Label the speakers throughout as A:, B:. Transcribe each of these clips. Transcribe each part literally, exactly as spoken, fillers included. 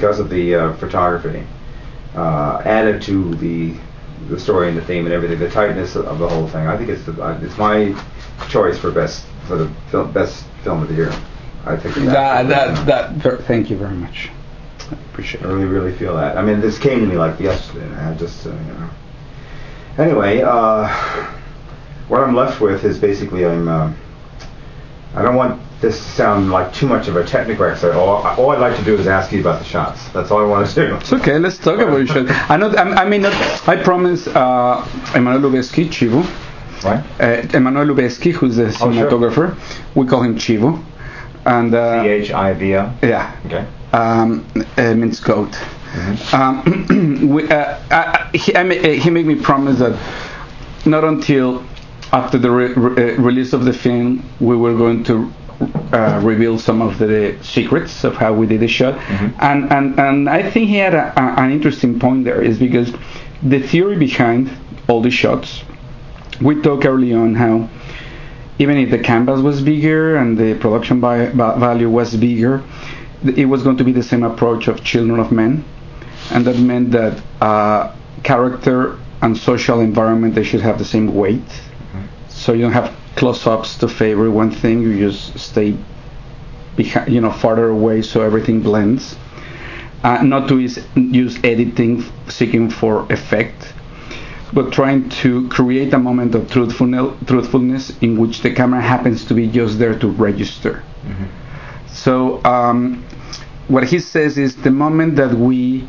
A: because of the uh, photography uh, added to the the story and the theme and everything, the tightness of the whole thing. I think it's the, uh, it's my choice for best for the film, best film of the year. I think
B: that that, that, that thank you very much. I appreciate it.
A: I really really feel that. I mean, this came to me like yesterday, and I just uh, you know. Anyway, uh, what I'm left with is basically I'm. Uh, I don't want this to sound like too much of a technical exercise. All, all I'd like to do is ask you about the shots. That's all I want to do.
B: It's okay. Let's talk about the shots. I know. I, I mean, not, I promise. Uh, Emmanuel Lubezki, Chivo.
A: Right.
B: Uh, Emmanuel Lubezki, who's the cinematographer. Oh, sure. We call him Chivo. And uh,
A: C H I V O.
B: Yeah.
A: Okay.
B: Um, uh, means goat. Mm-hmm. Um, we, uh, I, he, I mean, he made me promise that not until after the re- re- release of the film we were going to uh, reveal some of the secrets of how we did the shot. Mm-hmm. and, and and I think he had a, a, an interesting point there, is because the theory behind all the shots, we talked early on how even if the canvas was bigger and the production by, by value was bigger, it was going to be the same approach of Children of Men, and that meant that uh, character and social environment, they should have the same weight. Mm-hmm. So you don't have close-ups to favor one thing, you just stay behind, you know, farther away, so everything blends. Uh, not to is, use editing seeking for effect, but trying to create a moment of truthfulness, truthfulness in which the camera happens to be just there to register. Mm-hmm. So um, what he says is the moment that we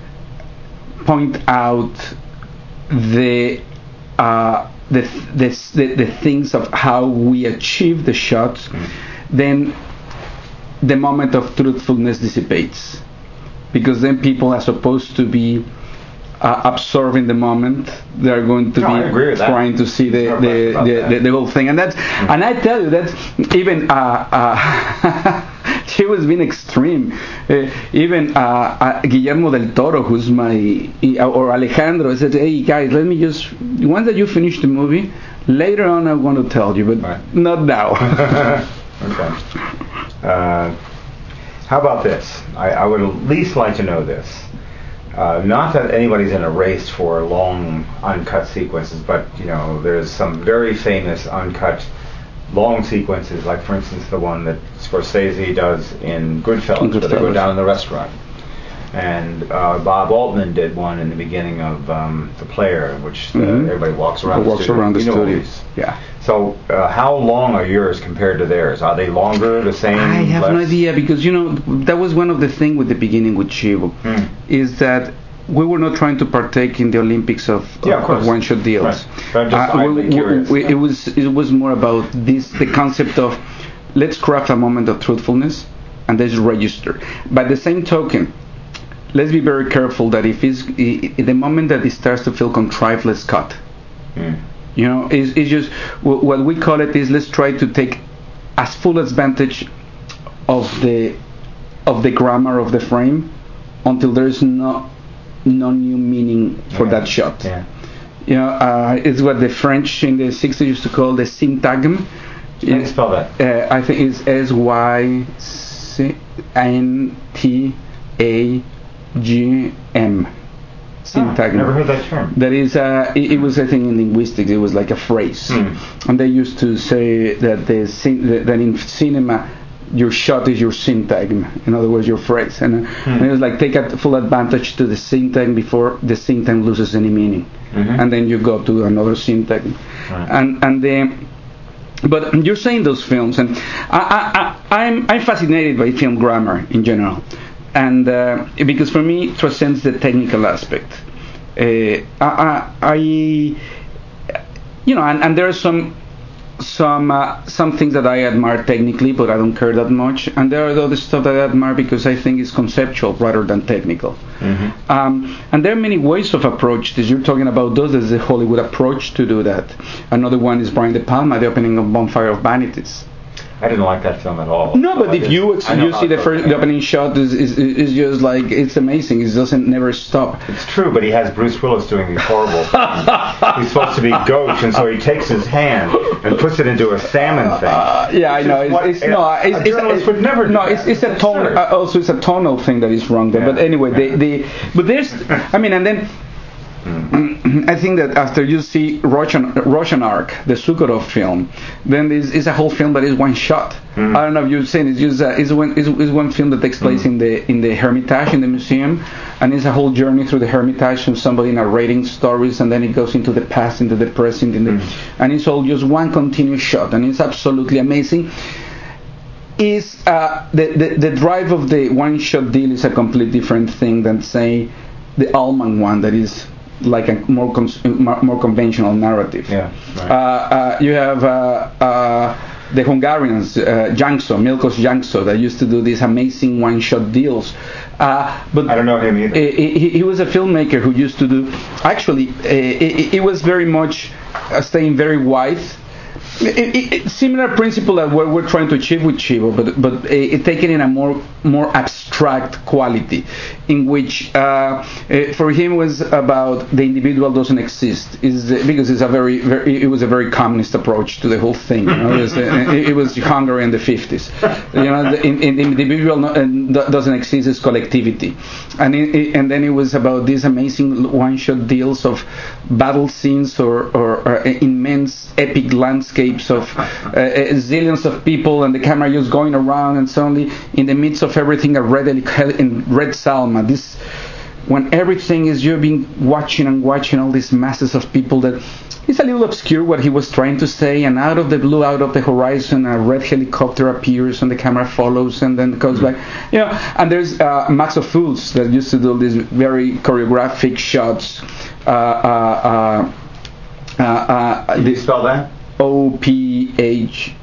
B: point out the uh, the, the, the the things of how we achieve the shots, mm-hmm. then the moment of truthfulness dissipates, because then people are supposed to be Uh, absorbing the moment. They're going to
A: no,
B: be trying to see the the, the, the, the whole thing, and that's mm-hmm. and I tell you that even uh, uh, she was being extreme. Uh, even uh, uh, Guillermo del Toro, who's my or Alejandro, said, "Hey guys, let me just once that you finish the movie, later on I'm going to tell you, but right. not now."
A: Okay. Uh, how about this? I, I would at least like to know this. Uh, not that anybody's in a race for long uncut sequences, but you know, there's some very famous uncut long sequences, like for instance the one that Scorsese does in Goodfellas, where they go down in the restaurant, and uh, Bob Altman did one in the beginning of um, The Player, in which uh, mm-hmm. everybody walks around.
B: Or
A: the
B: walks
A: studio.
B: around the
A: you
B: studio. Yeah.
A: So, uh, how long are yours compared to theirs? Are they longer, the same?
B: I have
A: less?
B: no idea, because you know that was one of the things with the beginning with Chivo, hmm. is that we were not trying to partake in the Olympics of,
A: yeah, of,
B: of one-shot deals.
A: Right. But I'm just
B: uh, we,
A: curious.
B: We, it was it was more about this, the concept of let's craft a moment of truthfulness and let's register. By the same token, let's be very careful that if it's I, the moment that it starts to feel contrived, let's cut. Hmm. You know, it's, it's just what we call it is let's try to take as full advantage of the of the grammar of the frame until there is no no new meaning for
A: yeah.
B: that shot.
A: Yeah.
B: You know, uh, it's what the French in the sixties used to call the syntagm.
A: Can you spell that?
B: Uh, I think it's S Y N T A G M. Syntagm.
A: Oh, never heard that term.
B: That is, uh, it, it was, I think, in linguistics, it was like a phrase, mm. and they used to say that the that in cinema, your shot is your syntagm. In other words, your phrase, and, uh, mm. and it was like take a full advantage to the syntagm before the syntagm loses any meaning, mm-hmm. and then you go to another syntagm, right. and and the. But you're saying those films, and I, I, I, I'm I'm fascinated by film grammar in general. And uh, because for me it transcends the technical aspect. Uh, I, I, you know, and, and there are some some uh, some things that I admire technically, but I don't care that much. And there are the other stuff that I admire because I think it's conceptual rather than technical. Mm-hmm. Um, and there are many ways of approach this. You're talking about those. There's the Hollywood approach to do that. Another one is Brian De Palma, the opening of Bonfire of Vanities.
A: I didn't like that film at all.
B: No, but
A: So
B: if you
A: I know
B: you
A: how
B: see
A: it
B: the
A: goes.
B: first the opening shot is, is is just like it's amazing. It doesn't never stop.
A: It's true, but he has Bruce Willis doing these horrible things. He's supposed to be Ghost, and so he takes his hand and puts it into a salmon thing.
B: Uh, yeah, I know. It's,
A: what
B: it's
A: a-
B: no,
A: a
B: it's, it's,
A: journalist
B: it's
A: would never do
B: no.
A: that.
B: It's it's a
A: It's
B: tone.
A: absurd.
B: Uh, also, it's a tonal thing that is wrong there.
A: Yeah.
B: But anyway,
A: Yeah.
B: the the but there's. I mean, and then. I think that after you see Roshan, Roshanark, the Sukharov film, then there's is a whole film that is one shot.
A: Mm.
B: I don't know if you've seen it. It's just uh, it's one it's, it's one film that takes place
A: Mm.
B: in the in the Hermitage in the museum, and it's a whole journey through the Hermitage and somebody narrating stories, and then it goes into the past, into the present, in the,
A: Mm.
B: and it's all just one continuous shot, and it's absolutely amazing. Is uh, the, the the drive of the one shot deal is a completely different thing than say the Allman one that is like a more cons- more conventional narrative.
A: Yeah, right.
B: Uh, uh, you have uh, uh, the Hungarians, uh, Jankso, Milkos Jankso, that used to do these amazing one-shot deals. Uh, but
A: I don't know him either.
B: He, he, he was a filmmaker who used to do. Actually, uh, it, it was very much uh, staying very wide. It, it, it, similar principle that what we're trying to achieve with Chivo, but but uh, it taken in a more more abstract quality, in which uh, uh, for him was about the individual doesn't exist, is uh, because it's a very, very it was a very communist approach to the whole thing. You know, it, was, uh, it, it was Hungary in the fifties. You know, the, in, in the individual no, uh, doesn't exist, it's collectivity, and it, it, and then it was about these amazing one-shot deals of battle scenes or, or, or immense epic landscapes of uh, uh, zillions of people, and the camera just going around, and suddenly in the midst of everything a red in red Salma, this when everything is you've been watching and watching all these masses of people that it's a little obscure what he was trying to say, and out of the blue, out of the horizon, a red helicopter appears and the camera follows and then goes
A: Mm-hmm.
B: back. You know, and there's uh, Max Ophuls that used to do these very choreographic shots. Uh, uh, uh, uh, uh,
A: Can you spell that?
B: O P H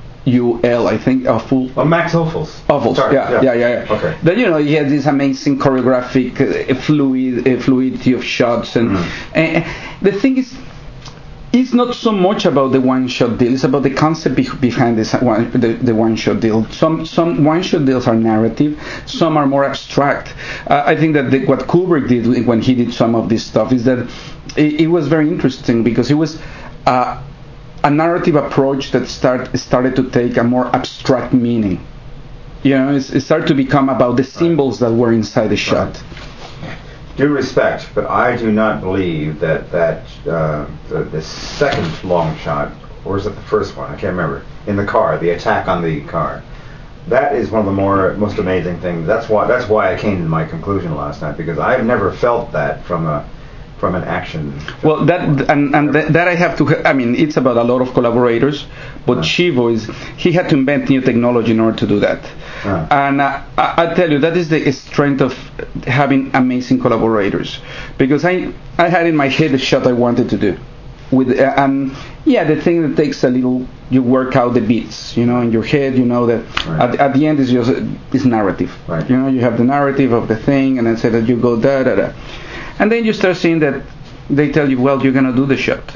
B: U L, I think, Ophuls.
A: Oh, Max Ophuls.
B: Ophuls,
A: Sorry,
B: yeah, yeah, yeah, yeah.
A: Okay.
B: But you know, he had this amazing choreographic uh, fluid, uh, fluidity of shots, and,
A: Mm-hmm.
B: and the thing is, it's not so much about the one-shot deal. It's about the concept be- behind this one, the, the one-shot deal. Some some one-shot deals are narrative. Some are more abstract. Uh, I think that the, what Kubrick did when he did some of this stuff is that it, it was very interesting because it was uh, a narrative approach that start started to take a more abstract meaning. You know, it's, it started to become about the symbols that were inside the shot.
A: Right. Due respect, but I do not believe that that uh, the, the second long shot, or is it the first one? I can't remember. In the car, the attack on the car. That is one of the more most amazing things. That's why that's why I came to my conclusion last night, because I've never felt that from a from an action film.
B: Well, that and and that, that I have to. I mean, it's about a lot of collaborators, but
A: Uh.
B: Chivo is he had to invent new technology in order to do that.
A: Uh.
B: And uh, I, I tell you, that is the strength of having amazing collaborators, because I I had in my head the shot I wanted to do, with uh, and yeah, the thing that takes a little, you work out the beats, you know, in your head, you know that
A: Right.
B: at, at the end is just this narrative.
A: Right.
B: You know, you have the narrative of the thing, and then say that you go da da da. And then you start seeing that they tell you, well, you're going to do the shot.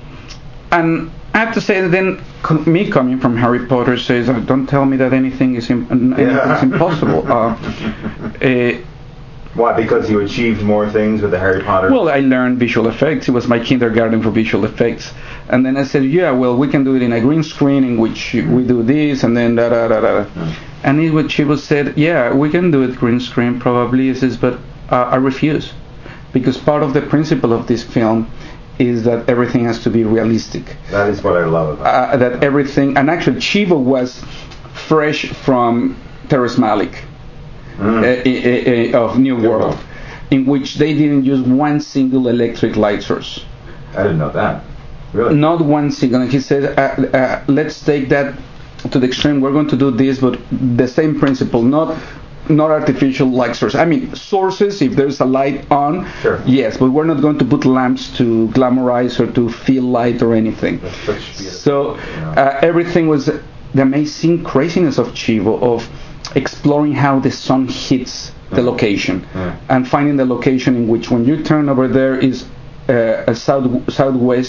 B: And I have to say that then co- me coming from Harry Potter says, oh, don't tell me that anything is Im- anything's impossible. Uh, uh,
A: Why? Because you achieved more things with the Harry Potter.
B: well, I learned visual effects. It was my kindergarten for visual effects. And then I said, yeah, well, we can do it in a green screen in which we do this and then da da da da.
A: Mm.
B: And it what she was said, yeah, we can do it green screen probably. He says, but uh, I refuse. Because part of the principle of this film is that everything has to be realistic.
A: That is what I love about
B: Uh,
A: it.
B: that everything, and actually Chivo was fresh from Terrence Malick
A: Mm.
B: uh, uh, uh, of New
A: New
B: World,
A: World.
B: in which they didn't use one single electric light source.
A: I didn't know that. Really?
B: Not one single. And he said, uh, uh, let's take that to the extreme. We're going to do this, but the same principle, not not artificial light source. I mean, sources, if there's a light on,
A: Sure.
B: yes, but we're not going to put lamps to glamorize or to feel light or anything.
A: That's such beautiful,
B: So
A: you know.
B: uh, everything was the amazing craziness of Chivo, of exploring how the sun hits the
A: Mhm.
B: location,
A: Yeah.
B: and finding the location in which when you turn over there is uh, a south southwest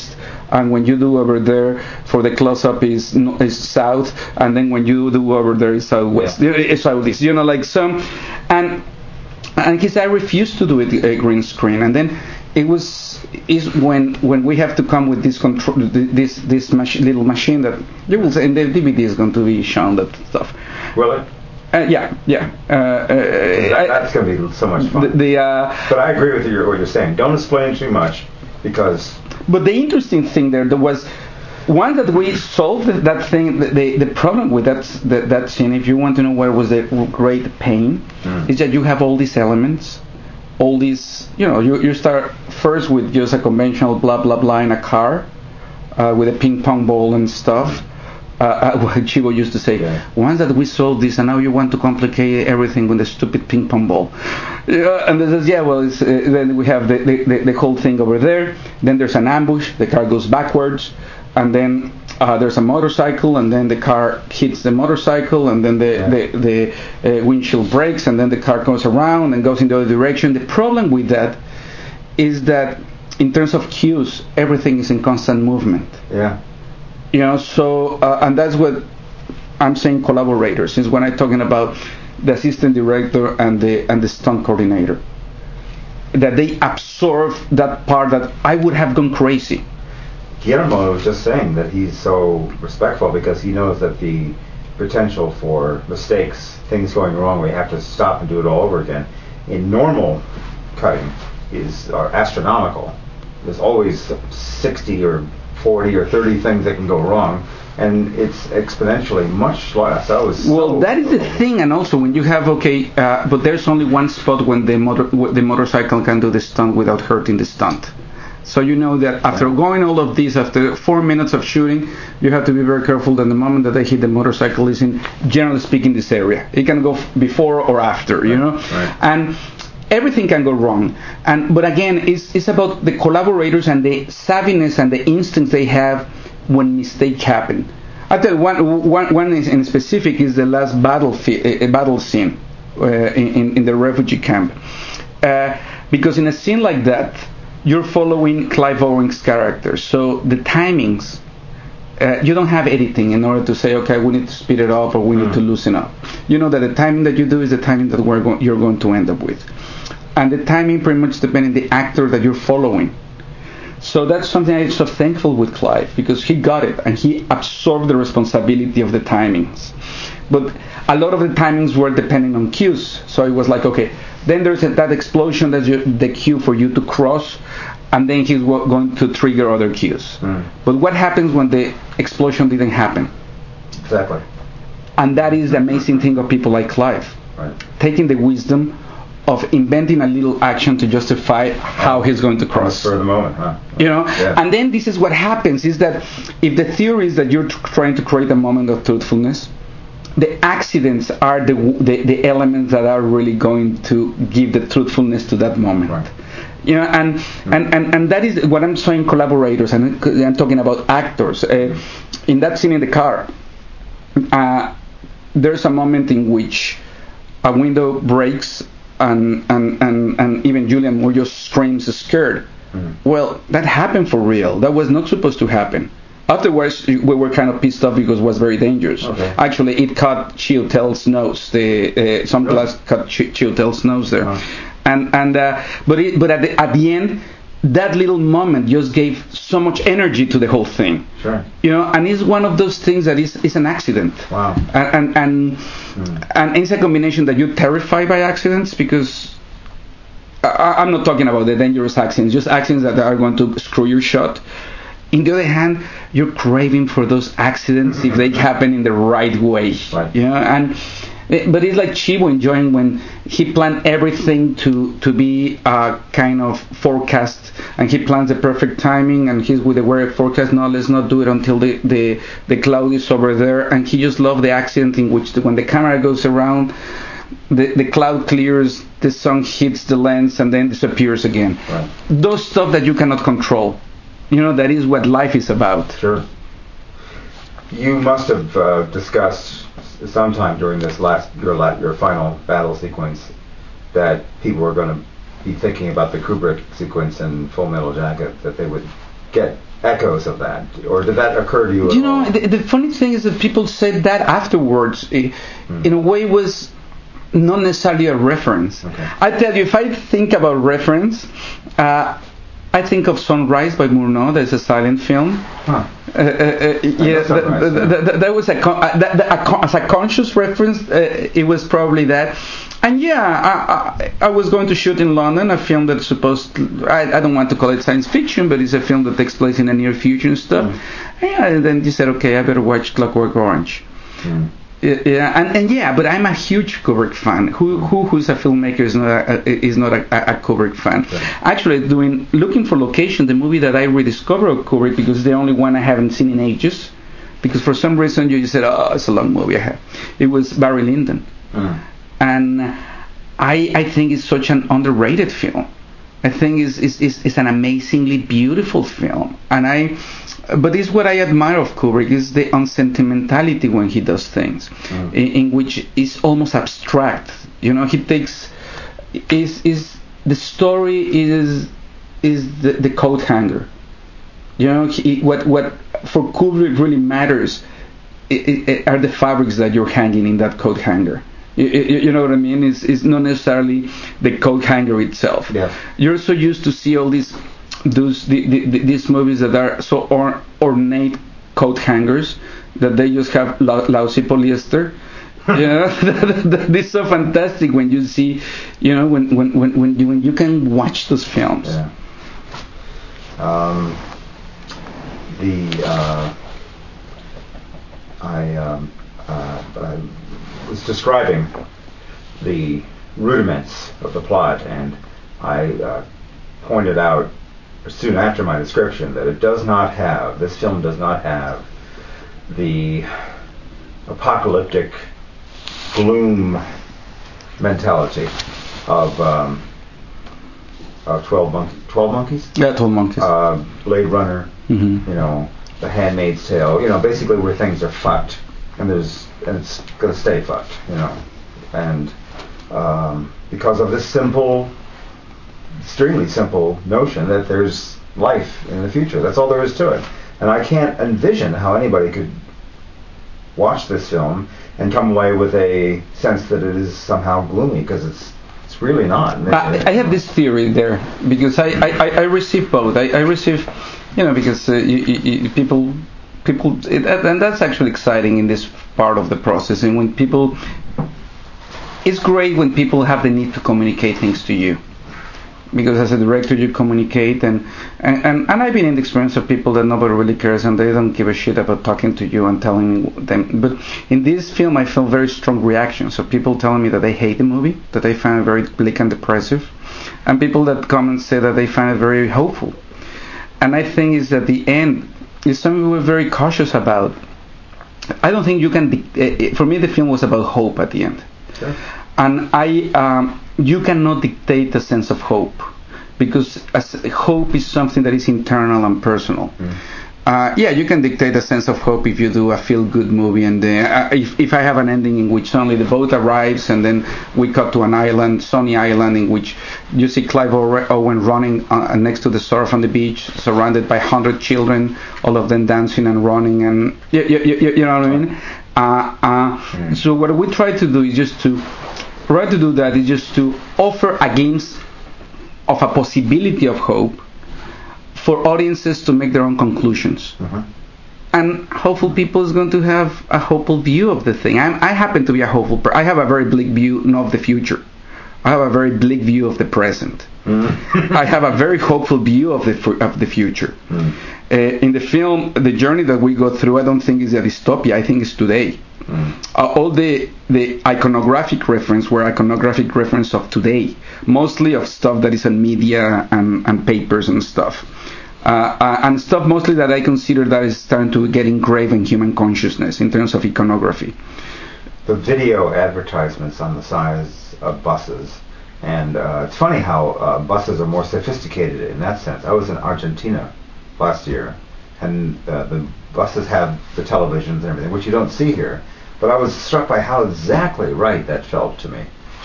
B: and when you do over there for the close-up is is south, and then when you do over there is southwest, yeah. It's southeast, you know, like some, and and he said I refused to do it a green screen, and then it was is when when we have to come with this control, this this mach- little machine that you will say, and the D V D is going to be shown that stuff.
A: Will it?
B: Uh, yeah, yeah. Uh, uh,
A: that, that's going to be so much fun.
B: The, the uh,
A: but I agree with you, what you're saying. Don't explain too much, because.
B: But the interesting thing there, there was one that we solved that thing. The the problem with that that, that scene, if you want to know where was the great pain, mm. is that you have all these elements, all these. You know, you you start first with just a conventional blah blah blah in a car, uh, with a ping pong ball and stuff. Uh, uh, what Chivo used to say, yeah. Once that we solved this, and now you want to complicate everything with a stupid ping pong ball. Yeah, and this is, yeah, well, it's, uh, then we have the, the, the whole thing over there. Then there's an ambush. The car goes backwards, and then uh, there's a motorcycle, and then the car hits the motorcycle, and then the yeah. the, the uh, windshield breaks, and then the car goes around and goes in the other direction. The problem with that is that in terms of cues, everything is in constant movement.
A: Yeah.
B: You know, so uh, and that's what I'm saying. Collaborators is when I'm talking about the assistant director and the and the stunt coordinator, that they absorb that part that I would have gone crazy.
A: Guillermo was just saying that he's so respectful because he knows that the potential for mistakes, things going wrong, where you have to stop and do it all over again, in normal cutting is are astronomical. There's always sixty or forty or thirty things that can go wrong, and it's exponentially much less. That was
B: well,
A: so
B: that is the thing, and also when you have okay, uh, but there's only one spot when the motor the motorcycle can do the stunt without hurting the stunt. So you know that after going all of this, after four minutes of shooting, you have to be very careful that the moment that they hit the motorcycle is in, generally speaking, this area. It can go f- before or after, you know,
A: right.
B: and. Everything can go wrong, and but again, it's it's about the collaborators and the savviness and the instincts they have when mistakes happen. I tell you one one one is in specific is the last battle fi- a battle scene uh, in in the refugee camp, uh, because in a scene like that, you're following Clive Owen's character, so the timings. Uh, you don't have editing in order to say, okay, we need to speed it up or we need to loosen up. You know that the timing that you do is the timing that we're go- you're going to end up with. And the timing pretty much depends on the actor that you're following. So that's something I'm so thankful with Clive, because he got it and he absorbed the responsibility of the timings. But a lot of the timings were depending on cues. So it was like, okay, then there's a, that explosion, that's your, the cue for you to cross, and then he's going to trigger other cues. Mm. But what happens when the explosion didn't happen?
A: Exactly.
B: And that is the amazing thing of people like Clive.
A: Right.
B: Taking the wisdom of inventing a little action to justify how he's going to cross.
A: For the moment, huh?
B: You know,
A: yeah.
B: And then this is what happens, is that if the theory is that you're t- trying to create a moment of truthfulness, the accidents are the, the the elements that are really going to give the truthfulness to that moment.
A: Right.
B: You know, and, mm-hmm. and, and, and that is what I'm saying, collaborators, and I'm talking about actors. Uh, in that scene in the car, uh, there's a moment in which a window breaks and and, and, and even Julianne Moore just screams scared. Mm-hmm. Well, that happened for real. That was not supposed to happen. Afterwards, we were kind of pissed off because it was very dangerous.
A: Okay.
B: Actually, it cut Chiwetel's nose. The uh, some
A: really?
B: glass cut Ch- Chiwetel's nose there,
A: uh-huh.
B: and and uh, but it, but at the at the end, that little moment just gave so much energy to the whole thing.
A: Sure.
B: You know, and it's one of those things that is is an accident.
A: Wow.
B: And and and, mm. and it's a combination that you're terrified by accidents, because I, I'm not talking about the dangerous accidents, just accidents that are going to screw your shot. In the other hand, you're craving for those accidents if they happen in the right way.
A: Right.
B: You know, and but it's like Chivo enjoying when he planned everything to to be a kind of forecast, and he plans the perfect timing, and he's with the weather forecast. No, let's not do it until the, the, the cloud is over there. And he just loved the accident in which the, when the camera goes around, the the cloud clears, the sun hits the lens, and then disappears again.
A: Right.
B: Those stuff that you cannot control. You know, that is what life is about.
A: Sure. You must have uh, discussed sometime during this last your la- your final battle sequence that people were going to be thinking about the Kubrick sequence in Full Metal Jacket, that they would get echoes of that, or did that occur to you?
B: You
A: at
B: know,
A: all?
B: the, the funny thing is that people said that afterwards. It, hmm. In a way, was not necessarily a reference.
A: Okay.
B: I tell you, if I think about reference, uh, I think of Sunrise by Murnau. That's a silent film.
A: Huh.
B: Uh, uh, uh, yeah,
A: Sunrise,
B: that,
A: yeah.
B: that, that, that was a, con- uh, that, that, a con- as a conscious reference. Uh, it was probably that. And yeah, I, I, I was going to shoot in London a film that's supposed to, I, I don't want to call it science fiction, but it's a film that takes place in the near future and stuff. Mm. And, yeah, and then you said, okay, I better watch Clockwork Orange. Mm. Yeah, and, and yeah, but I'm a huge Kubrick fan. Who who who's a filmmaker is not a, is not a, a Kubrick fan? Right. Actually, doing looking for location, the movie that I rediscovered of Kubrick, because it's the only one I haven't seen in ages, because for some reason you just said, oh, it's a long movie I have. It was Barry Lyndon, mm. and I I think it's such an underrated film. I think it's it's, it's, it's an amazingly beautiful film, and I. But it's what I admire of Kubrick is the unsentimentality when he does things, mm. in, in which it's almost abstract. You know, he takes is is the story is is the, the coat hanger. You know, he, what what for Kubrick really matters it, it, are the fabrics that you're hanging in that coat hanger. You, you, you know what I mean? It's it's not necessarily the coat hanger itself.
A: Yeah.
B: You're so used to see all these. Those the, the, these movies that are so or, ornate coat hangers that they just have lousy polyester. You know, that is so fantastic when you see, you know, when when when when you, when you can watch those films.
A: Yeah. Um, the uh, I, um, uh, I was describing the rudiments of the plot, and I uh, pointed out soon after my description that it does not have, this film does not have the apocalyptic gloom mentality of um, of twelve, mon- twelve Monkeys?
B: Yeah, twelve Monkeys.
A: Uh, Blade Runner,
B: mm-hmm.
A: you know, The Handmaid's Tale, you know, basically where things are fucked, and there's and it's going to stay fucked, you know, and um, because of this simple extremely simple notion that there's life in the future. That's all there is to it. And I can't envision how anybody could watch this film and come away with a sense that it is somehow gloomy, because it's it's really not.
B: I, I have this theory there, because I, I, I receive both. I, I receive, you know, because uh, you, you, people, people, it, and that's actually exciting in this part of the process. And when people, it's great when people have the need to communicate things to you. Because as a director you communicate, and, and, and, and I've been in the experience of people that nobody really cares and they don't give a shit about talking to you and telling them. But in this film I felt very strong reactions of people telling me that they hate the movie, that they find it very bleak and depressive, and people that come and say that they find it very hopeful. And I think is that the end is something we were very cautious about. I don't think you can, uh, for me the film was about hope at the end. Sure. And I, um, you cannot dictate a sense of hope, because as hope is something that is internal and personal. Mm. Uh, yeah, you can dictate a sense of hope if you do a feel-good movie, and uh, if, if I have an ending in which suddenly the boat arrives and then we cut to an island, sunny island, in which you see Clive Owen running uh, next to the surf on the beach, surrounded by hundred children, all of them dancing and running, and you, you, you, you know what I mean? Uh, uh, mm. So what we try to do is just to try to do that is just to offer a glimpse of a possibility of hope for audiences to make their own conclusions. Mm-hmm. And hopeful people is going to have a hopeful view of the thing. I'm, I happen to be a hopeful person. I have a very bleak view, not of the future. I have a very bleak view of the present. Mm. I have a very hopeful view of the of the future. Mm. Uh, in the film, the journey that we go through, I don't think is a dystopia. I think it's today. Mm. Uh, all the the iconographic reference were iconographic reference of today, mostly of stuff that is in media and, and papers and stuff, uh, uh, and stuff mostly that I consider that is starting to get engraved in human consciousness in terms of iconography.
A: The video advertisements on the sides of buses, and uh, it's funny how uh, buses are more sophisticated in that sense. I was in Argentina last year, and uh, the buses have the televisions and everything, which you don't see here. But I was struck by how exactly right that felt to me.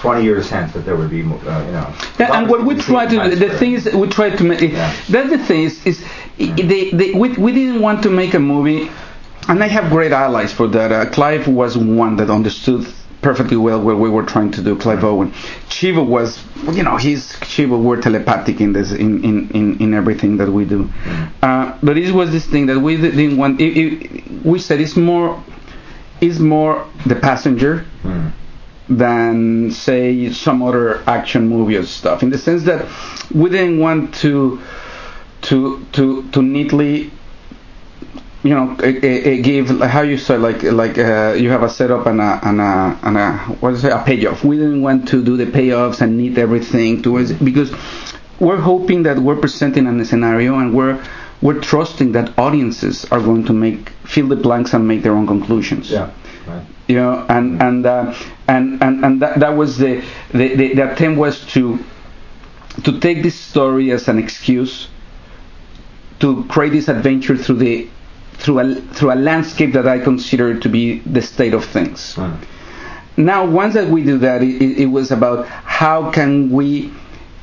A: twenty years hence that there would be, uh, you know.
B: Yeah, and what we try to do, the thing is, we try to make.
A: Yeah.
B: That's the thing is, is mm-hmm. they, they, we, we didn't want to make a movie, and I have great allies for that. Uh, Clive was one that understood perfectly well what we were trying to do. Clive mm-hmm. Owen, Chivo was, you know, he's Chivo were telepathic in this, in, in, in, in everything that we do. Mm-hmm. Uh, but it was this thing that we didn't want. It, it, we said it's more, it's more the passenger. Mm-hmm. than say some other action movie or stuff, in the sense that we didn't want to to to to neatly, you know, uh, uh, give how you say like like uh, you have a setup and a and a and a what is it, a payoff. We didn't want to do the payoffs and neat everything towards, because we're hoping that we're presenting a scenario and we're we're trusting that audiences are going to make fill the blanks and make their own conclusions.
A: Yeah. Right.
B: You know, and and uh, and and and that that was the, the the the attempt was to to take this story as an excuse to create this adventure through the through a through a landscape that I consider to be the state of things. Mm. Now, once that we do that, it, it was about how can we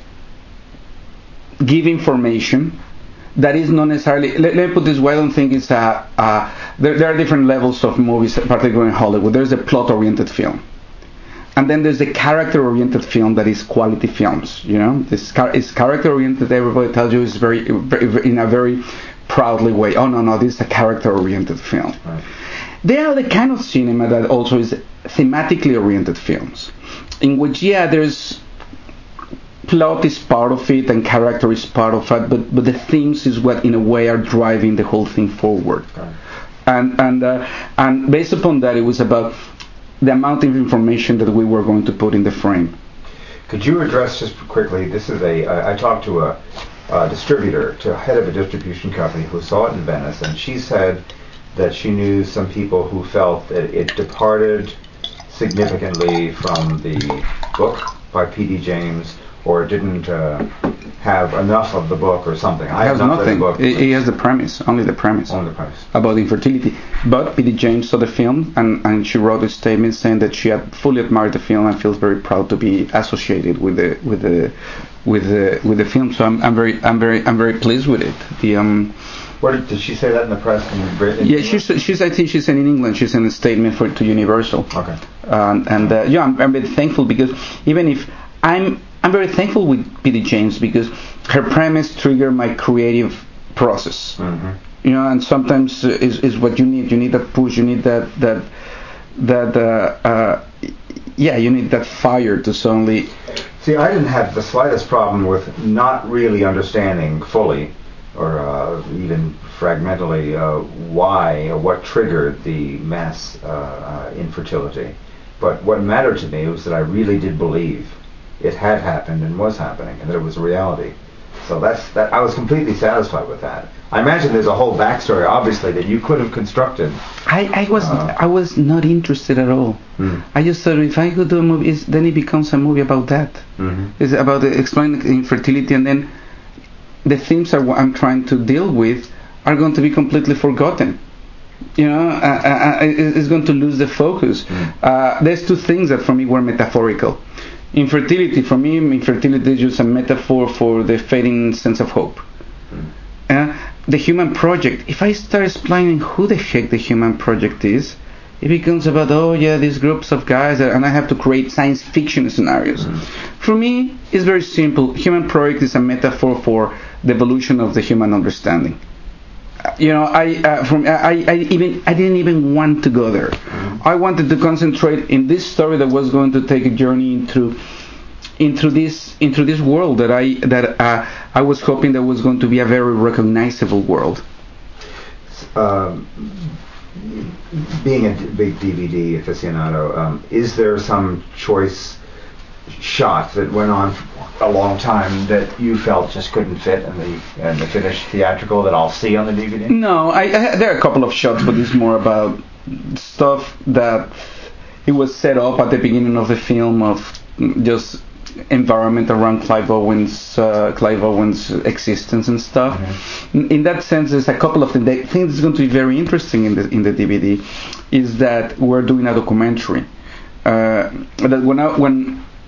B: give information that is not necessarily, let, let me put this way, I don't think it's a, a there, there are different levels of movies, particularly in Hollywood. There's a plot-oriented film, and then there's a character-oriented film that is quality films, you know. This car, is character-oriented, everybody tells you it's very, very, in a very proudly way, oh no, no, this is a character-oriented film. Right. They are the kind of cinema that also is thematically oriented films, in which, yeah, there's plot is part of it and character is part of it, but but the themes is what in a way are driving the whole thing forward. Okay. And and uh, and based upon that, it was about the amount of information that we were going to put in the frame.
A: Could you address just quickly? This is a I, I talked to a, a distributor, to a head of a distribution company who saw it in Venice, and she said that she knew some people who felt that it departed significantly from the book by P D James, or didn't uh, have enough of the book or something. I
B: have not nothing. Read the book. It, it has the premise, only the premise.
A: Only the premise.
B: About infertility. But P D James saw the film, and, and she wrote a statement saying that she had fully admired the film and feels very proud to be associated with the with the with the with the film. So I'm I'm very I'm very I'm very pleased with it. The um.
A: What did, did she say that in the press in Britain?
B: Yeah, she's she's I think she said in England. She's in a statement for to Universal.
A: Okay.
B: Um, and uh, yeah, I'm, I'm very thankful, because even if I'm I'm very thankful with P D James, because her premise triggered my creative process. Mm-hmm. You know, and sometimes uh, is is what you need. You need that push. You need that that that uh, uh, yeah. You need that fire to suddenly.
A: See, I didn't have the slightest problem with not really understanding fully, or uh, even fragmentally, uh, why or what triggered the mass uh, uh, infertility. But what mattered to me was that I really did believe it had happened and was happening, and that it was a reality. So that's that. I was completely satisfied with that. I imagine there's a whole backstory, obviously, that you could have constructed.
B: I, I was uh, I was not interested at all. Mm. I just thought if I could do a movie, it's, then it becomes a movie about that. Mm-hmm. It's about the, explaining infertility, and then the themes are what I'm trying to deal with are going to be completely forgotten. You know, uh, uh, it's going to lose the focus. Mm. Uh, there's two things that for me were metaphorical. Infertility, for me, infertility is just a metaphor for the fading sense of hope. Mm. Uh, the Human Project, if I start explaining who the heck the Human Project is, it becomes about, oh yeah, these groups of guys, and I have to create science fiction scenarios. Mm. For me, it's very simple. Human Project is a metaphor for the evolution of the human understanding. You know, I uh, from I, I even I didn't even want to go there. Mm-hmm. I wanted to concentrate in this story that was going to take a journey into into this into this world that I that uh, I was hoping that was going to be a very recognizable world.
A: Um, being a big D V D aficionado, um, is there some choice shot that went on a long time that you felt just couldn't fit in the in the finished theatrical that I'll see on the D V D?
B: No, I, I there are a couple of shots, but it's more about stuff that it was set up at the beginning of the film, of just environment around Clive Owen's uh, Clive Owen's existence and stuff. Mm-hmm. In that sense, there's a couple of things. The thing that's going to be very interesting in the in the D V D is that we're doing a documentary. Uh, that when I, when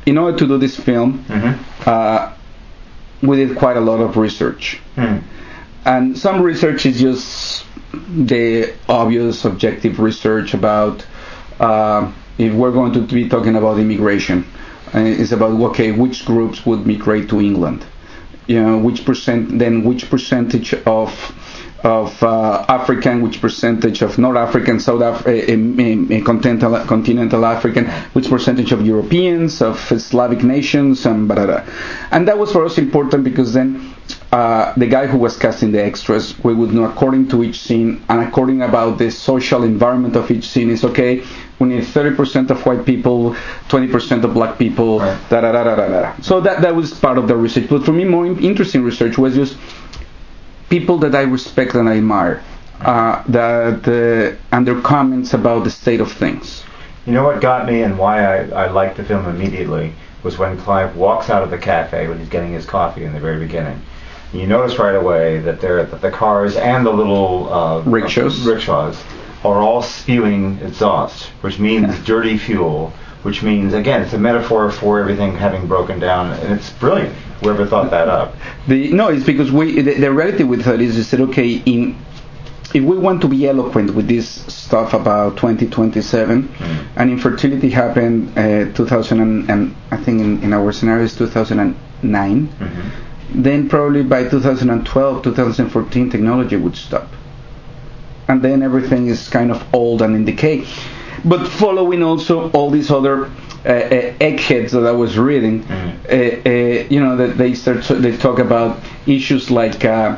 B: in order to do this film,
A: Mm-hmm.
B: uh, we did quite a lot of research.
A: Hmm.
B: And some research is just the obvious objective research about uh, if we're going to be talking about immigration. Uh, it's about, okay, which groups would migrate to England? You know, which percent, then which percentage of of uh, African, which percentage of North African, South Af- uh, uh, continental, continental African, which percentage of Europeans, of Slavic nations, and blah, blah, blah. And that was for us important because then uh, the guy who was casting the extras, we would know according to each scene and according about the social environment of each scene is, okay, we need thirty percent of white people, twenty percent of black people,
A: right.
B: da, da, da, da, da, da. So that, that was part of the research. But for me, more interesting research was just people that I respect and I admire, uh, that uh, and their comments about the state of things.
A: You know what got me and why I, I liked the film immediately was when Clive walks out of the cafe when he's getting his coffee in the very beginning. You notice right away that there that the cars and the little uh,
B: rickshaws.
A: rickshaws are all spewing exhaust, which means dirty fuel, which means, again, it's a metaphor for everything having broken down, and it's brilliant. Whoever thought that up?
B: The, no, it's because we the, the reality with that is, we said, okay, in if we want to be eloquent with this stuff about twenty twenty-seven, mm. and infertility happened uh, two thousand and, and I think in, in our scenario is two thousand nine, mm-hmm. then probably by two thousand twelve, two thousand fourteen, technology would stop, and then everything is kind of old and in decay. But following also all these other uh, uh, eggheads that I was reading, mm-hmm. uh, uh, you know, that they start to, they talk about issues like uh,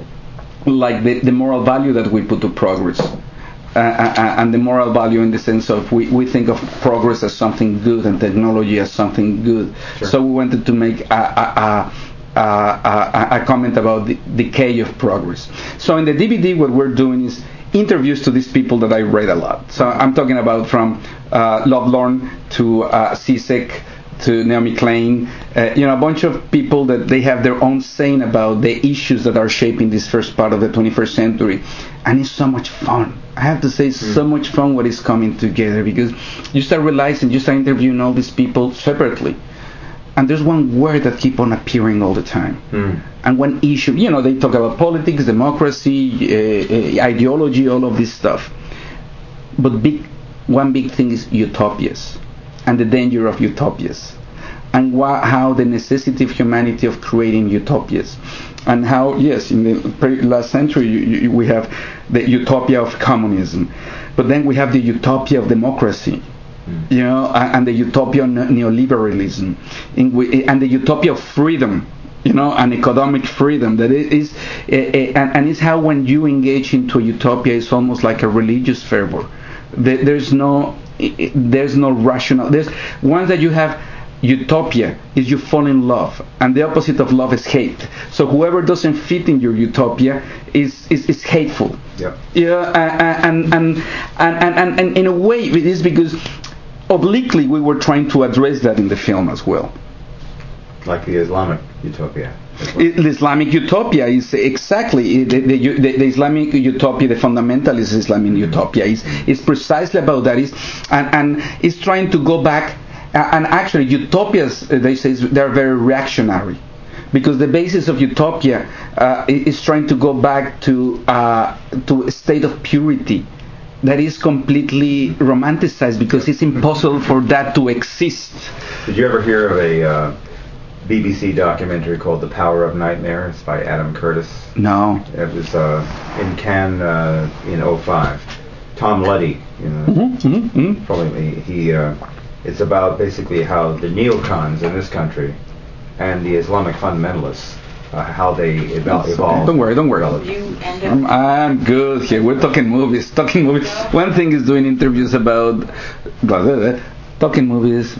B: like the, the moral value that we put to progress, uh, uh, and the moral value in the sense of we, we think of progress as something good and technology as something good. Sure. So we wanted to make a, a, a, a, a comment about the decay of progress. So in the D V D, what we're doing is interviews to these people that I read a lot. So I'm talking about from uh, Lovelorn to uh, Zizek to Naomi Klein, uh, you know, a bunch of people that they have their own saying about the issues that are shaping this first part of the twenty-first century. And it's so much fun. I have to say, it's mm. so much fun what is coming together, because you start realizing, you start interviewing all these people separately. And there's one word that keep on appearing all the time. Mm. And one issue, you know, they talk about politics, democracy, uh, uh, ideology, all of this stuff. But big, one big thing is utopias, and the danger of utopias, and wha- how the necessity of humanity of creating utopias, and how, yes, in the last century you, you, we have the utopia of communism, but then we have the utopia of democracy. Mm. You know, and the utopia of neoliberalism, in we, and the utopia of freedom, you know, and economic freedom. That it is, uh, uh, and, and it's how when you engage into a utopia, it's almost like a religious fervor. There, there's no, there's no rational. There's once that you have utopia, is you fall in love, and the opposite of love is hate. So whoever doesn't fit in your utopia is is, is hateful.
A: Yeah.
B: Yeah, and and and and, and, and, and in a way it is because obliquely we were trying to address that in the film as well.
A: Like the Islamic utopia.
B: Well. The Islamic utopia is exactly the, the, the, the Islamic utopia, the fundamentalist Islamic utopia is is precisely about that. Is and and it's trying to go back. Uh, and actually, utopias, uh, they say, they're very reactionary, because the basis of utopia uh, is trying to go back to uh, to a state of purity that is completely romanticized, because it's impossible for that to exist.
A: Did you ever hear of a uh, B B C documentary called The Power of Nightmares by Adam Curtis?
B: No.
A: It was uh, in Cannes uh, in oh five. Tom Luddy, you know,
B: mm-hmm, mm-hmm.
A: probably he. Uh, it's about basically how the neocons in this country and the Islamic fundamentalists, uh, how they evol- evolved.
B: Don't worry, don't worry.
C: You end
B: I'm, I'm good here. We're talking movies. Talking movies. One thing is doing interviews about talking movies.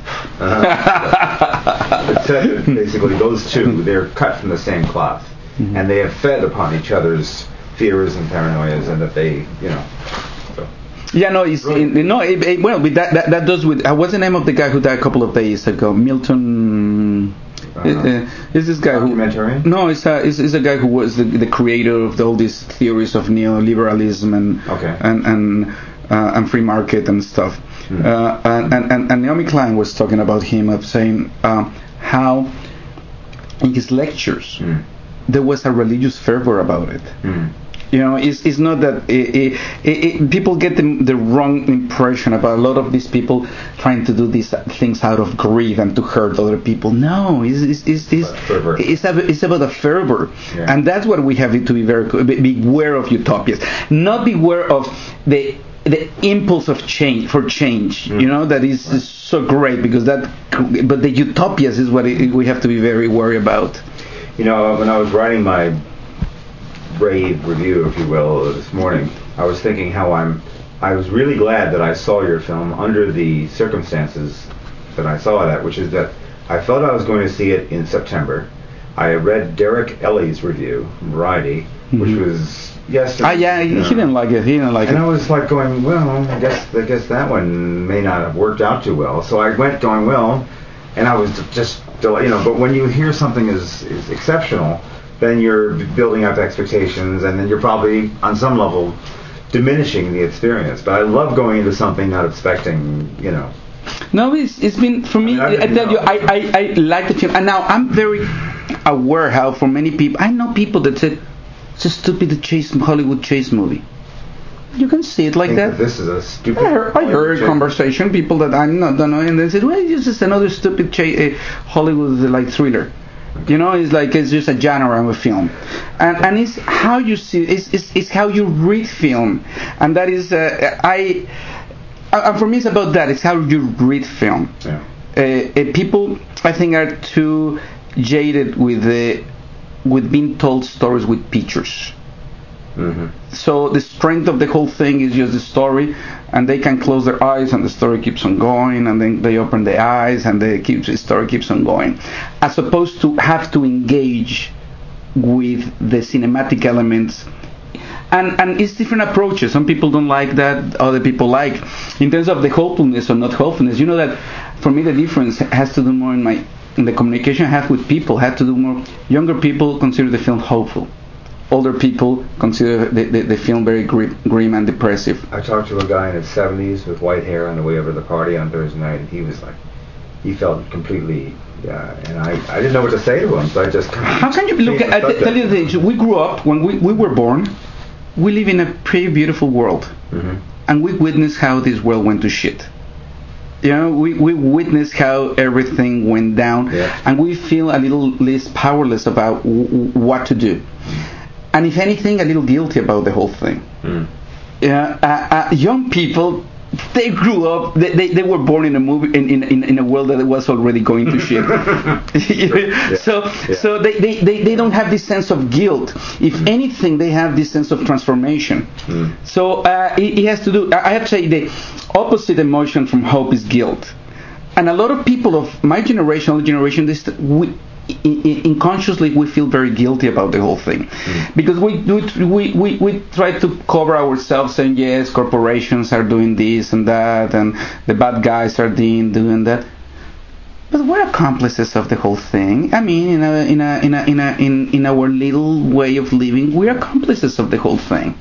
A: Uh-huh. It's uh, basically those two, they're cut from the same cloth, mm-hmm. and they have fed upon each other's fears and paranoias, and that they, you know. So.
B: Yeah, no, it's in, no. It, it, well, with that, that, that does with. Uh, what's the name of the guy who died a couple of days ago? Milton. Uh, uh, is this guy who? No, it's a it's, it's a guy who was the, the creator of the, all these theories of neoliberalism and
A: okay.
B: and and uh, and free market and stuff.
A: Mm.
B: Uh, and, and, and Naomi Klein was talking about him, of saying um, how in his lectures
A: mm.
B: there was a religious fervor about it.
A: Mm.
B: You know, it's, it's not that it, it, it, people get the, the wrong impression about a lot of these people trying to do these things out of greed and to hurt other people. No, it's it's it's it's, it's, a, it's about a fervor, yeah. And that's what we have to be very beware of utopias, not beware of the the impulse of change for change. Mm. You know, that is, is so great because that, but the utopias is what it, we have to be very worried about.
A: You know, when I was writing my rave review, if you will, this morning, I was thinking how I'm I was really glad that I saw your film under the circumstances that I saw that, which is that I felt I was going to see it in September. I had read Derek Elley's review from Variety, mm-hmm. which was yes
B: ah yeah he, he didn't like it he didn't like
A: and
B: it
A: and I was like going, well, I guess I guess that one may not have worked out too well, so I went going, well, and I was just, you know, but when you hear something is, is exceptional, then you're building up expectations, and then you're probably, on some level, diminishing the experience. But I love going into something not expecting, you know.
B: No, it's, it's been, for me, I, mean, I, I tell know. you, I, I, I like the film. And now I'm very aware how, for many people, I know people that said, it's a stupid chase, Hollywood chase movie. You can see it like
A: that.
B: that.
A: This is a stupid.
B: I heard, I heard a conversation, people that I not, don't know, and they said, well, it's just another stupid chase, uh, Hollywood like thriller. You know, it's like it's just a genre of a film, and and it's how you see it's it's, it's how you read film, and that is uh, I, and for me it's about that. It's how you read film.
A: Yeah.
B: Uh, uh, people, I think, are too jaded with the with being told stories with pictures.
A: Mm-hmm.
B: So the strength of the whole thing is just the story, and they can close their eyes and the story keeps on going, and then they open their eyes and they keep, the story keeps on going, as opposed to have to engage with the cinematic elements. And and it's different approaches. Some people don't like that, other people like. In terms of the hopefulness or not hopefulness, you know that for me the difference has to do more in my in the communication I have with people, have to do more. Younger people consider the film hopeful. Older people consider the, the, the film very grim, grim and depressive.
A: I talked to a guy in his seventies with white hair on the way over to the party on Thursday night, and he was like, he felt completely, yeah, and I, I didn't know what to say to him, so I just kind of...
B: How can you look at, I tell you the thing, we grew up, when we, we were born, we live in a pretty beautiful world,
A: mm-hmm.
B: and we witnessed how this world went to shit. You know, we, we witnessed how everything went down,
A: yeah.
B: and we feel a little less powerless about w- what to do. And if anything, a little guilty about the whole thing.
A: Mm.
B: Yeah, uh, uh, young people, they grew up, they, they, they were born in a movie in, in, in a world that was already going to shit.
A: yeah.
B: So
A: yeah.
B: so they, they, they, they don't have this sense of guilt. If mm. anything, they have this sense of transformation.
A: Mm.
B: So uh, it, it has to do, I have to say, the opposite emotion from hope is guilt. And a lot of people of my generation, older generation, this we. Unconsciously we feel very guilty about the whole thing,
A: mm.
B: because we, we we we try to cover ourselves saying yes, corporations are doing this and that, and the bad guys are doing doing that, but we're accomplices of the whole thing. I mean, in a in a in a in a in, in our little way of living, we're accomplices of the whole thing.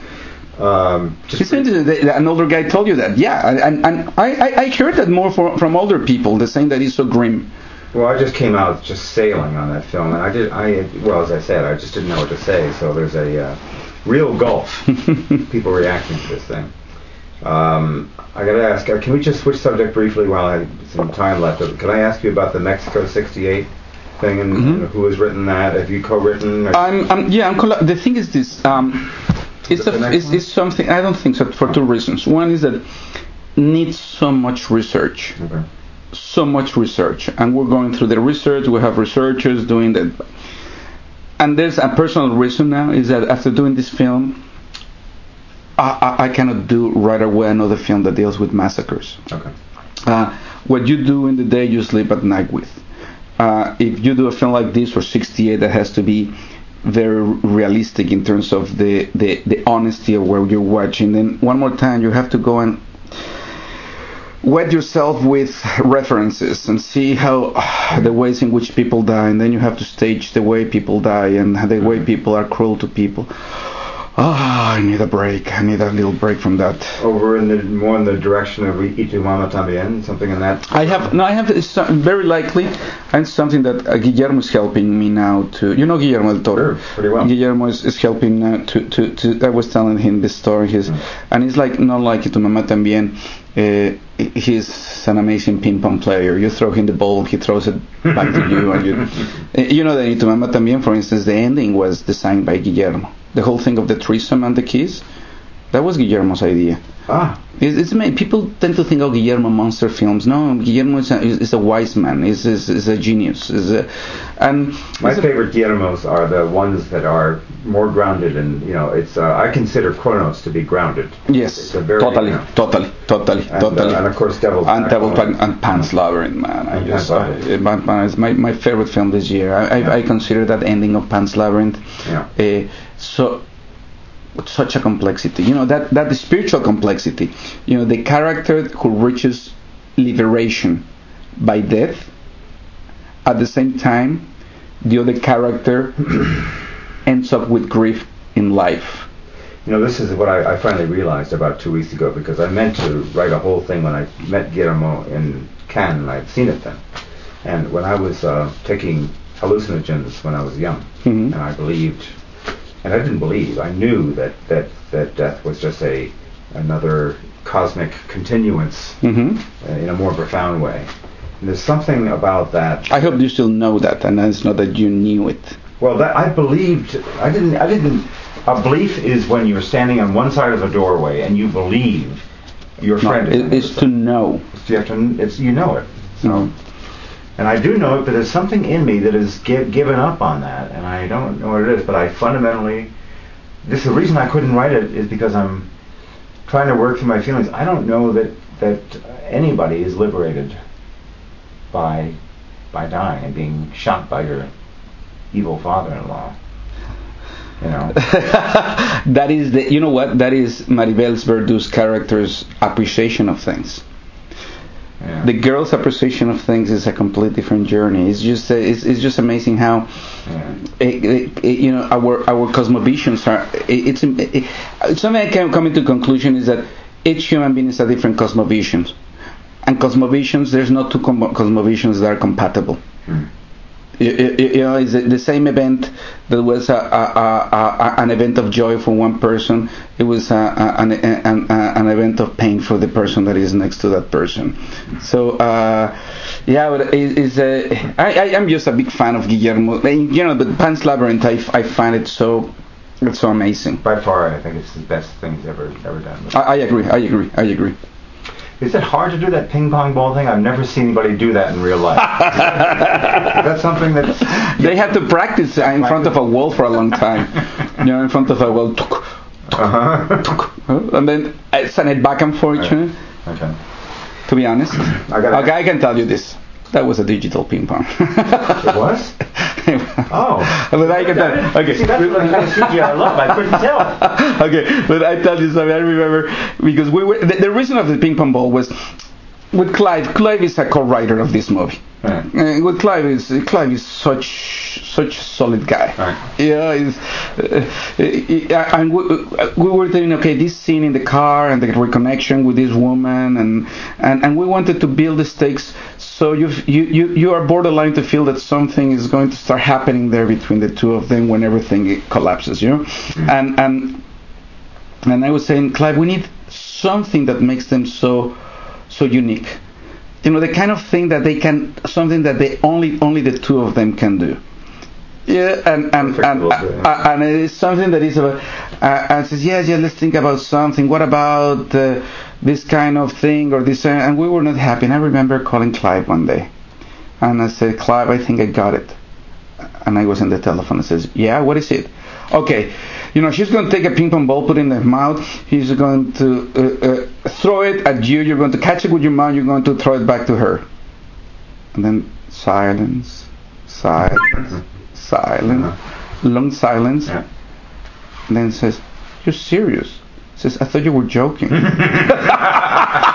A: Um, just
B: an older guy told you that, yeah, and and I I heard that more from from older people, the saying that it's so grim.
A: Well, I just came out just sailing on that film, and I did. I well, as I said, I just didn't know what to say. So there's a uh, real gulf. People reacting to this thing. Um, I got to ask. Uh, can we just switch subject briefly while I have some time left? Can I ask you about the Mexico sixty-eight thing and,
B: mm-hmm.
A: and who has written that? Have you co-written? Or?
B: I'm, I'm. Yeah, I'm. Coll- the thing is this. Um, it's a, it's, it's something. I don't think so. For two reasons. One is that it needs so much research.
A: Okay.
B: So much research, and we're going through the research. We have researchers doing that, and there's a personal reason now is that after doing this film, I, I, I cannot do right away another film that deals with massacres.
A: Okay.
B: Uh, what you do in the day, you sleep at night with. Uh, if you do a film like this or sixty-eight, that has to be very realistic in terms of the, the, the honesty of where you're watching. Then one more time, you have to go and wet yourself with references and see how uh, the ways in which people die, and then you have to stage the way people die and the way people are cruel to people. oh, I need a break. I need a little break from that.
A: Over in the more in the direction of Y Tu Mama Tambien, something in that.
B: I have no. I have it's some- very likely, and something that uh, Guillermo is helping me now to. You know Guillermo del Toro.
A: Sure, pretty well.
B: Guillermo is, is helping uh, to, to to. I was telling him this story. His mm. and it's like not like Y Tu Mama Tambien. Uh, he's an amazing ping pong player. You throw him the ball, he throws it back to you, and you. You know that Y Tu Mama Tambien, for instance, the ending was designed by Guillermo. The whole thing of the threesome and the kiss, that was Guillermo's idea.
A: Ah.
B: It's, it's people tend to think of Guillermo monster films. No, Guillermo is a, is a wise man. Is is is a genius. Is a, and
A: my favorite Guillermos are the ones that are more grounded, and you know, it's uh, I consider Kronos to be grounded.
B: Yes,
A: it's a very,
B: totally,
A: you know,
B: totally, totally,
A: and,
B: totally.
A: Uh, and of course, Devil's
B: and Devil's
A: Backbone.
B: and Pan's Labyrinth, man. I
A: And
B: just,
A: Pan's
B: I, my, it's my my favorite film this year. I I,
A: Yeah.
B: I consider that ending of Pan's Labyrinth.
A: Yeah.
B: Uh, so. Such a complexity, you know, that that the spiritual complexity, you know, the character who reaches liberation by death, at the same time the other character ends up with grief in life.
A: You know, this is what I, I finally realized about two weeks ago, because I meant to write a whole thing when I met Guillermo in Cannes, and I'd seen it then. And when I was uh, taking hallucinogens when I was young,
B: Mm-hmm.
A: and I believed, and I didn't believe, I knew that, that, that death was just a another cosmic continuance
B: Mm-hmm.
A: uh, in a more profound way. And there's something about that.
B: I hope you still know that, and it's not that you knew it.
A: Well, that I believed. I didn't. I didn't. A belief is when you're standing on one side of the doorway and you believe your
B: No,
A: friend.
B: it,
A: is
B: it's to know.
A: You have to. It's you know it. So,
B: Mhm.
A: and I do know it, but there's something in me that has gi- given up on that, and I don't know what it is. But I fundamentally. This the reason I couldn't write it is because I'm trying to work through my feelings. I don't know that that anybody is liberated by by dying and being shot by your evil father-in-law. You know.
B: That is the. You know what? That is Maribel Verdú's character's appreciation of things.
A: Yeah.
B: The girl's appreciation of things is a completely different journey. It's just uh, it's, it's just amazing how
A: Yeah.
B: it, it, it, you know our our cosmovisions are. It, it's it, something I can come into conclusion is that each human being is a different cosmovision, and cosmovisions there's not two com- cosmovisions that are compatible.
A: Hmm.
B: You, you, you know, it's the same event that was a, a, a, a, an event of joy for one person. It was a, a, an, an, an event of pain for the person that is next to that person. So, uh, yeah, but it, it's a, I, I, I'm just a big fan of Guillermo. You know, but Pan's Labyrinth, I, I find it so, it's so amazing.
A: By far, I think it's the best thing he's ever ever done.
B: I, I agree. I agree. I agree.
A: Is it hard to do that ping pong ball thing? I've never seen anybody do that in real life. Is that something that
B: They had to practice in front of a wall for a long time. You know, in front of a wall.
A: Uh-huh.
B: And then I sent it back and forth. You know.
A: Okay.
B: To be honest,
A: I gotta-
B: okay, I can tell you this. That was a digital ping pong.
A: It was? Oh.
B: But I can tell. Okay.
A: See, that's the kind of C G I love. I couldn't tell.
B: Okay, but I tell you something. I remember because we were the, the reason of the ping pong ball was with Clive. Clive is a co-writer of this movie.
A: Right.
B: Uh, with Clive is Clive is such such a solid guy.
A: Right.
B: Yeah, he's, uh, uh, and we, we were thinking, okay, this scene in the car and the reconnection with this woman, and and, and we wanted to build the stakes so you you you you are borderline to feel that something is going to start happening there between the two of them when everything collapses, you know, mm-hmm. and and and I was saying, Clive, we need something that makes them so so unique. You know, the kind of thing that they can, something that they only only the two of them can do. Yeah, and and and, and, uh, and it is something that is about. Uh, and says, yes, yeah, let's think about something. What about uh, this kind of thing or this? Uh, and we were not happy. And I remember calling Clive one day, and I said, Clive, I think I got it. And I was on the telephone. and says, yeah, what is it? Okay, you know, she's going to take a ping pong ball, put it in her mouth. He's going to uh, uh, throw it at you. You're going to catch it with your mouth. You're going to throw it back to her. And then silence, silence, silence, uh-huh. long silence.
A: Yeah.
B: And then says, "You're serious?" Says, "I thought you were joking."